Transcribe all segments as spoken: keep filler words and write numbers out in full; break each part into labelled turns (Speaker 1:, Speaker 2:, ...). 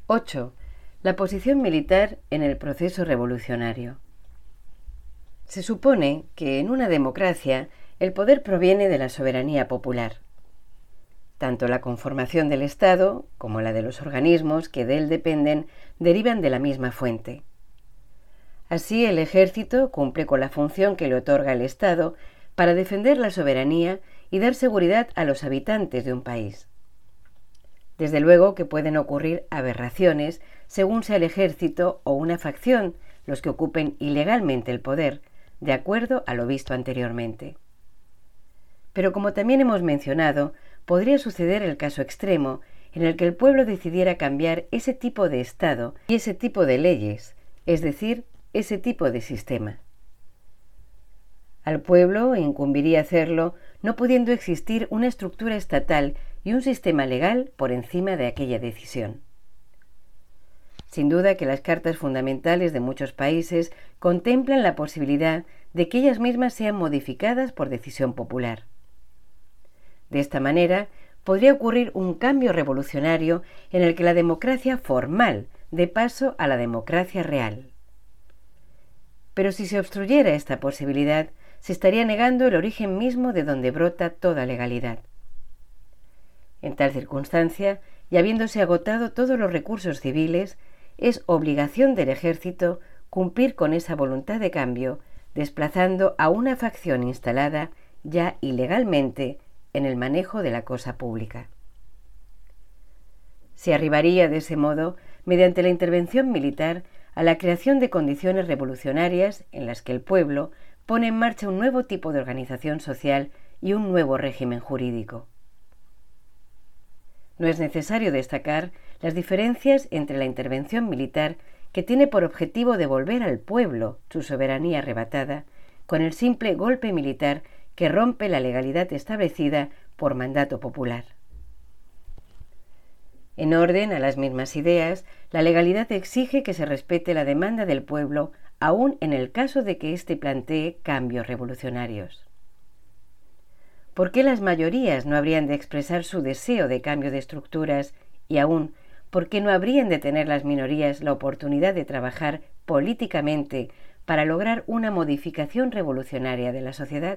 Speaker 1: ocho. La posición militar en el proceso revolucionario. Se supone que en una democracia el poder proviene de la soberanía popular. Tanto la conformación del Estado como la de los organismos que de él dependen derivan de la misma fuente. Así, el ejército cumple con la función que le otorga el Estado para defender la soberanía y dar seguridad a los habitantes de un país. Desde luego que pueden ocurrir aberraciones según sea el ejército o una facción los que ocupen ilegalmente el poder, de acuerdo a lo visto anteriormente. Pero como también hemos mencionado, podría suceder el caso extremo en el que el pueblo decidiera cambiar ese tipo de Estado y ese tipo de leyes, es decir, ese tipo de sistema. Al pueblo incumbiría hacerlo no pudiendo existir una estructura estatal y un sistema legal por encima de aquella decisión. Sin duda que las cartas fundamentales de muchos países contemplan la posibilidad de que ellas mismas sean modificadas por decisión popular. De esta manera, podría ocurrir un cambio revolucionario en el que la democracia formal dé paso a la democracia real. Pero si se obstruyera esta posibilidad, se estaría negando el origen mismo de donde brota toda legalidad. En tal circunstancia, y habiéndose agotado todos los recursos civiles, es obligación del ejército cumplir con esa voluntad de cambio, desplazando a una facción instalada ya ilegalmente en el manejo de la cosa pública. Se arribaría de ese modo, mediante la intervención militar, a la creación de condiciones revolucionarias en las que el pueblo pone en marcha un nuevo tipo de organización social y un nuevo régimen jurídico. No es necesario destacar las diferencias entre la intervención militar, que tiene por objetivo devolver al pueblo su soberanía arrebatada, con el simple golpe militar que rompe la legalidad establecida por mandato popular. En orden a las mismas ideas, la legalidad exige que se respete la demanda del pueblo, aun en el caso de que éste plantee cambios revolucionarios. ¿Por qué las mayorías no habrían de expresar su deseo de cambio de estructuras y aún por qué no habrían de tener las minorías la oportunidad de trabajar políticamente para lograr una modificación revolucionaria de la sociedad?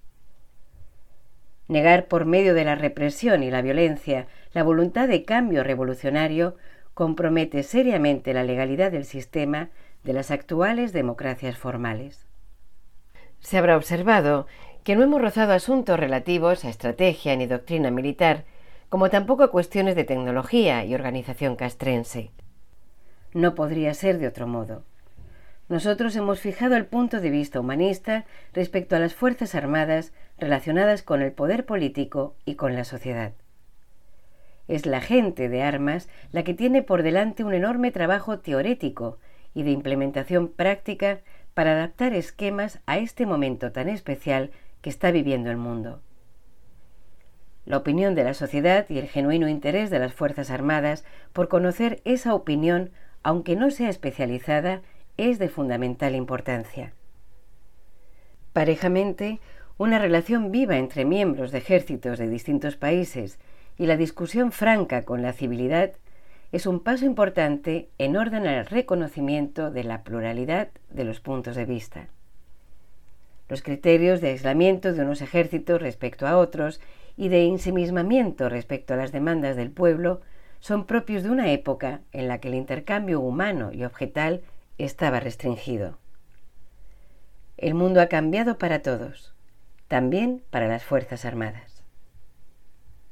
Speaker 1: Negar por medio de la represión y la violencia la voluntad de cambio revolucionario compromete seriamente la legalidad del sistema de las actuales democracias formales. Se habrá observado que no hemos rozado asuntos relativos a estrategia ni doctrina militar, como tampoco a cuestiones de tecnología y organización castrense. No podría ser de otro modo. Nosotros hemos fijado el punto de vista humanista respecto a las Fuerzas Armadas relacionadas con el poder político y con la sociedad. Es la gente de armas la que tiene por delante un enorme trabajo teórico y de implementación práctica para adaptar esquemas a este momento tan especial que está viviendo el mundo. La opinión de la sociedad y el genuino interés de las Fuerzas Armadas por conocer esa opinión, aunque no sea especializada, es de fundamental importancia. Parejamente, una relación viva entre miembros de ejércitos de distintos países y la discusión franca con la civilidad es un paso importante en orden al reconocimiento de la pluralidad de los puntos de vista. Los criterios de aislamiento de unos ejércitos respecto a otros y de ensimismamiento respecto a las demandas del pueblo son propios de una época en la que el intercambio humano y objetal estaba restringido. El mundo ha cambiado para todos, también para las Fuerzas Armadas.